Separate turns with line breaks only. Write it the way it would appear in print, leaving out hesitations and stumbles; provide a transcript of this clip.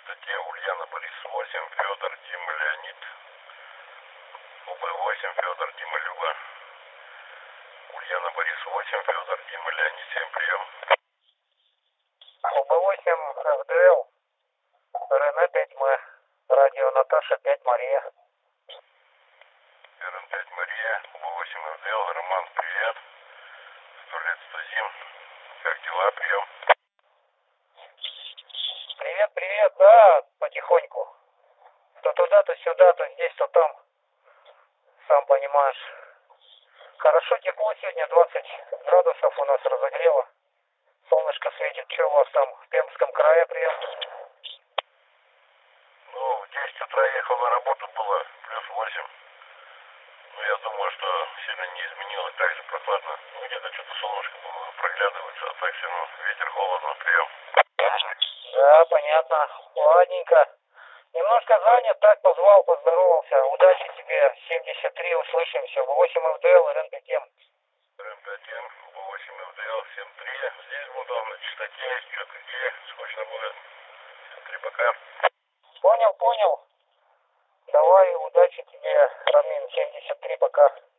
частоте Ульяна Борис 8, Федор Дима Леонид, УБ-8, Федор Дима Люба, Ульяна Борис 8, Федор Дима Леонид, 7, прием.
УБ-8, ФДЛ, РН-5М, радио Наташа 5 Мария.
РН-5 Мария, УБ-8 ФДЛ, Роман, привет, 100 лет 100 зим, как дела, прием.
Привет, привет, да, потихоньку. То туда, то сюда, то здесь, то там. Сам понимаешь. Хорошо тепло сегодня, 20 градусов у нас разогрево. Солнышко светит. Что у вас там в Пермском крае, прием?
Ну, в 10 утра ехал на работу, было плюс 8. Ну, я думаю, что сильно не изменилось, так же прохладно. Ну, где-то что-то солнышко проглядывается, а так все равно ветер, холодно, прием.
Да, понятно. Ладненько. Немножко занят, так позвал, поздоровался. Удачи тебе, 73, услышимся. 8 ФДЛ, РН-5М.
РН-5М, УБ-8 ФДЛ, 7-3. Здесь буду на частоте, что-то где, скучно будет. 7-3, пока.
Понял, понял. Давай, удачи тебе, Рамин, 73, пока.